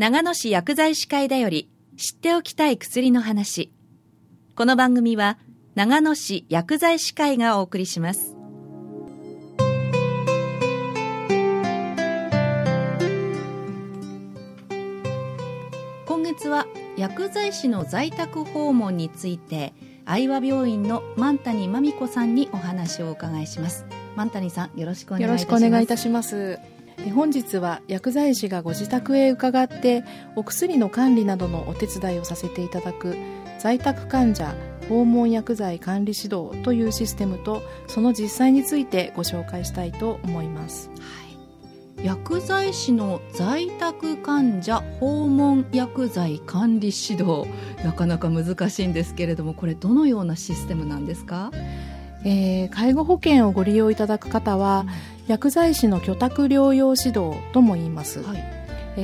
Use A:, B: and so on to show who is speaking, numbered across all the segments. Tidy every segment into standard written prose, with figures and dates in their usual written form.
A: 長野市薬剤師会だより知っておきたい薬の話。この番組は長野市薬剤師会がお送りします。今月は薬剤師の在宅訪問について、愛和病院の万谷真美子さんにお話をお伺いします。万谷さん、よろしくお願いいたします。
B: よろしくお願いいたします。本日は薬剤師がご自宅へ伺ってお薬の管理などのお手伝いをさせていただく在宅患者訪問薬剤管理指導というシステムとその実際についてご紹介したいと思います。
A: はい、薬剤師の在宅患者訪問薬剤管理指導、なかなか難しいんですけれども、これどのようなシステムなんですか？
B: 介護保険をご利用いただく方は、薬剤師の居宅療養指導とも言います。はい、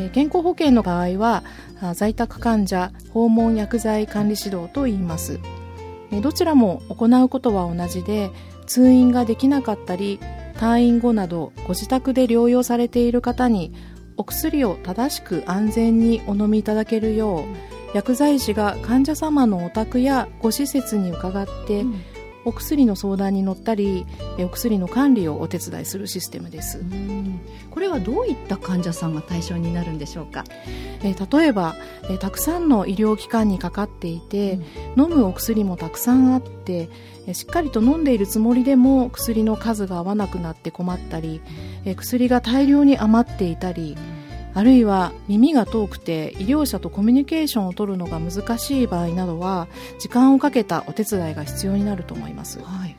B: 健康保険の場合は在宅患者訪問薬剤管理指導と言います。どちらも行うことは同じで、通院ができなかったり退院後などご自宅で療養されている方にお薬を正しく安全にお飲みいただけるよう、薬剤師が患者様のお宅やご施設に伺って、お薬の相談に乗ったりお薬の管理をお手伝いするシステムです。
A: これはどういった患者さんが対象になるんでしょうか？
B: 例えばたくさんの医療機関にかかっていて、飲むお薬もたくさんあってしっかりと飲んでいるつもりでも薬の数が合わなくなって困ったり、薬が大量に余っていたり、あるいは耳が遠くて医療者とコミュニケーションを取るのが難しい場合などは時間をかけたお手伝いが必要になると思います。はい、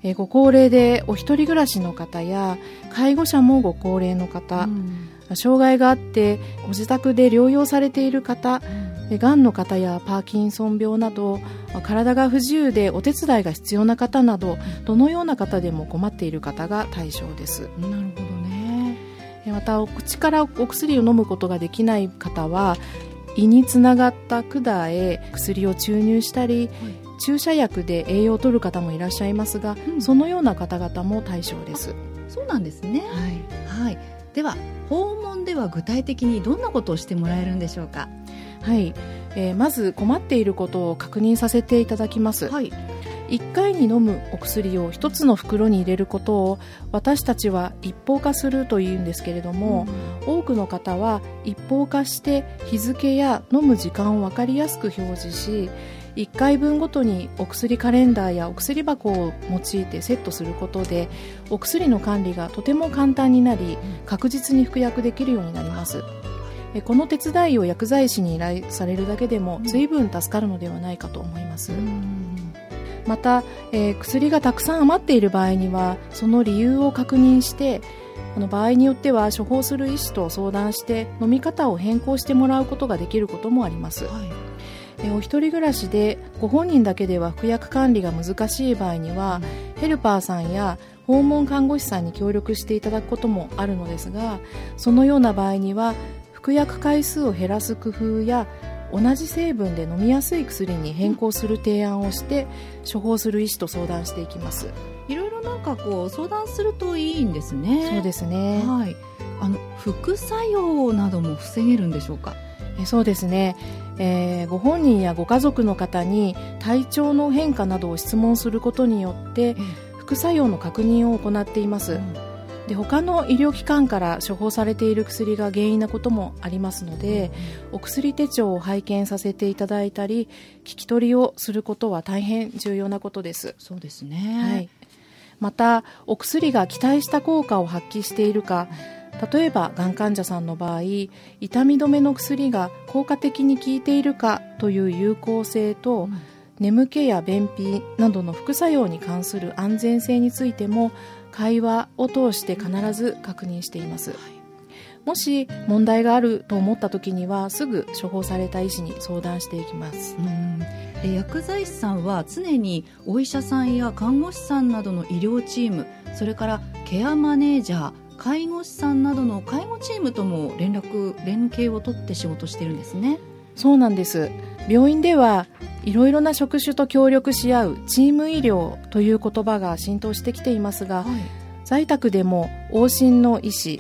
B: ご高齢でお一人暮らしの方や介護者もご高齢の方、障害があってご自宅で療養されている方、がんの方やパーキンソン病など体が不自由でお手伝いが必要な方など、どのような方でも困っている方が対象です。
A: なるほどね。
B: またお口からお薬を飲むことができない方は胃につながった管へ薬を注入したり、注射薬で栄養を取る方もいらっしゃいますが、そのような方々も対象です。
A: そうなんですね。はい、では訪問では具体的にどんなことをしてもらえるんでしょうか？
B: はい、まず困っていることを確認させていただきます。はい、1回に飲むお薬を1つの袋に入れることを私たちは一方化するというんですけれども、多くの方は一方化して日付や飲む時間を分かりやすく表示し、1回分ごとにお薬カレンダーやお薬箱を用いてセットすることでお薬の管理がとても簡単になり、確実に服薬できるようになります。この手伝いを薬剤師に依頼されるだけでも随分助かるのではないかと思います。また、薬がたくさん余っている場合にはその理由を確認して、場合によっては処方する医師と相談して飲み方を変更してもらうことができることもあります。お一人暮らしでご本人だけでは服薬管理が難しい場合には、ヘルパーさんや訪問看護師さんに協力していただくこともあるのですが、そのような場合には服薬回数を減らす工夫や同じ成分で飲みやすい薬に変更する提案をして処方する医師と相談していきます。
A: いろいろ相談するといいんですね。
B: そうですね。
A: はい、副作用なども防げるんでしょうか？
B: そうですね。ご本人やご家族の方に体調の変化などを質問することによって副作用の確認を行っています。で、他の医療機関から処方されている薬が原因なこともありますので、お薬手帳を拝見させていただいたり聞き取りをすることは大変重要なことです。
A: そうですね。
B: はい、またお薬が期待した効果を発揮しているか、例えばがん患者さんの場合痛み止めの薬が効果的に効いているかという有効性と、眠気や便秘などの副作用に関する安全性についても会話を通して必ず確認しています。もし問題があると思った時にはすぐ処方された医師に相談していきます。
A: 薬剤師さんは常にお医者さんや看護師さんなどの医療チーム、それからケアマネージャー、介護士さんなどの介護チームとも連携を取って仕事してるんですね。
B: そうなんです。病院ではいろいろな職種と協力し合うチーム医療という言葉が浸透してきていますが、在宅でも往診の医師、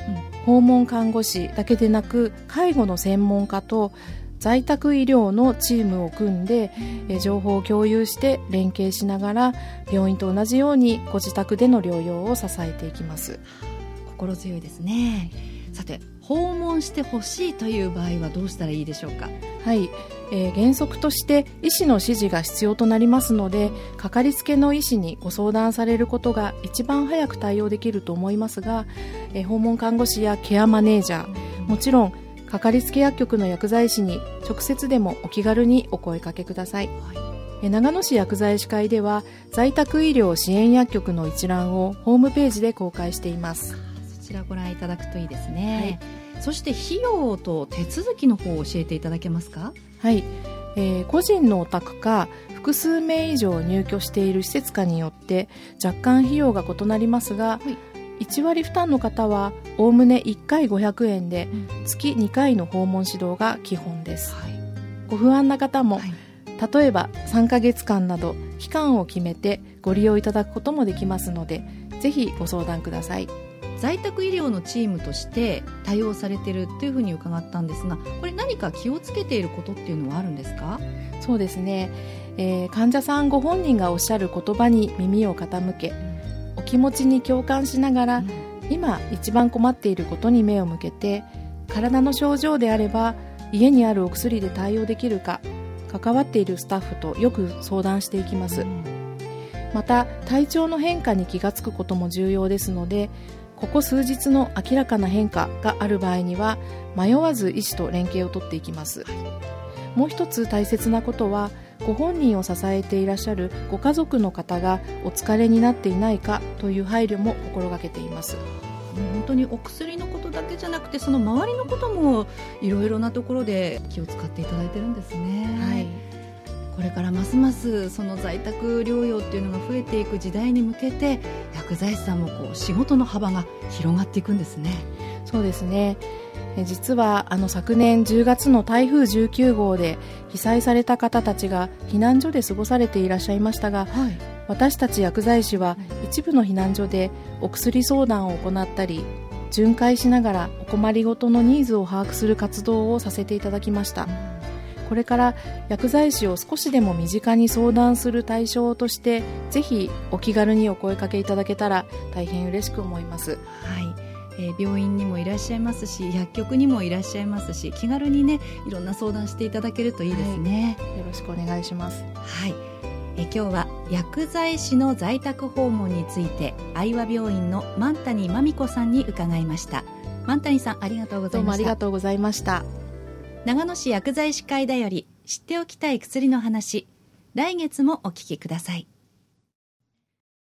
B: 訪問看護師だけでなく介護の専門家と在宅医療のチームを組んで情報を共有して連携しながら病院と同じようにご自宅での療養を支えていきます。
A: 心強いですね。さて、訪問してほしいという場合はどうしたらいいでしょうか？
B: はい、原則として医師の指示が必要となりますので、かかりつけの医師にご相談されることが一番早く対応できると思いますが、訪問看護師やケアマネージャー、もちろんかかりつけ薬局の薬剤師に直接でもお気軽にお声かけください。長野市薬剤師会では在宅医療支援薬局の一覧をホームページで公開しています。
A: そちらご覧いただくといいですね。はい、そして費用と手続きの方を教えていただけますか？
B: はい、個人のお宅か複数名以上入居している施設かによって若干費用が異なりますが、1割負担の方はおおむね1回500円で月2回の訪問指導が基本です。ご不安な方も、例えば3ヶ月間など期間を決めてご利用いただくこともできますので、ぜひご相談ください。
A: 在宅医療のチームとして対応されているというふうに伺ったんですが、これ何か気をつけていることっていうのはあるんですか？
B: そうですね、患者さんご本人がおっしゃる言葉に耳を傾け、お気持ちに共感しながら、今一番困っていることに目を向けて、体の症状であれば家にあるお薬で対応できるか、関わっているスタッフとよく相談していきます。また体調の変化に気がつくことも重要ですので、ここ数日の明らかな変化がある場合には迷わず医師と連携を取っていきます。もう一つ大切なことは、ご本人を支えていらっしゃるご家族の方がお疲れになっていないかという配慮も心がけています。
A: 本当にお薬のことだけじゃなくて、その周りのこともいろいろなところで気を使っていただいてるんですね。はい、これからますますその在宅療養っていうのが増えていく時代に向けて、薬剤師さんも仕事の幅が広がっていくんですね。
B: そうですね。実は昨年10月の台風19号で被災された方たちが避難所で過ごされていらっしゃいましたが、私たち薬剤師は一部の避難所でお薬相談を行ったり、巡回しながらお困りごとのニーズを把握する活動をさせていただきました。これから薬剤師を少しでも身近に相談する対象として、ぜひお気軽にお声かけいただけたら大変嬉しく思います。
A: はい、病院にもいらっしゃいますし、薬局にもいらっしゃいますし、気軽にね、いろんな相談していただけるといいですね。
B: よろしくお願いします。
A: はい、今日は薬剤師の在宅訪問について、愛和病院の万谷真美子さんに伺いました。万谷さん、ありがとうございました。
B: どうもありがとうございました。
A: 長野市薬剤師会だより知っておきたい薬の話、来月もお聞きください。